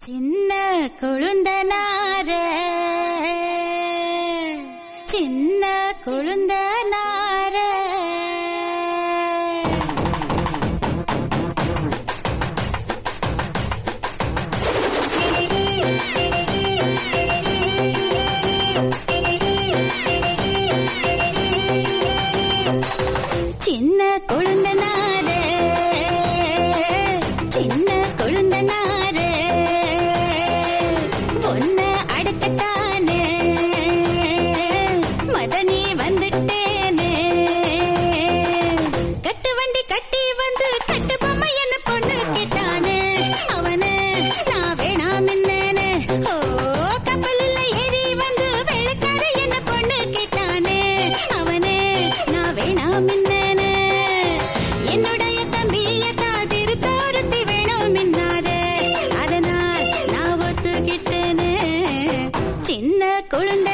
சின்ன கொழுந்தனார சின்ன கொழுந்தனார சின்ன கொழுந்தனார சின்ன கொழுந்தனார பொன்ன அடக்கத்தானே மதனி வந்துட்டேனே கட்டு வண்டி கட்டி வந்து கட்டு பொம்மை என்ன பொண்ணு கேட்டானே அவனு நான் வேணாம் என்னன்னு ஓ கப்பலில் ஏறி வந்து வெள்ளக்கார என்ன பொண்ணு கேட்டானே அவனு நான் வேணாம் என்னன்னு என்னுடைய தம்பிய காதிரு தோறுத்தி வேணும் மின்னாரு அதனால் நான் ஒத்துக்கிட்டேனே சின்ன குழந்தை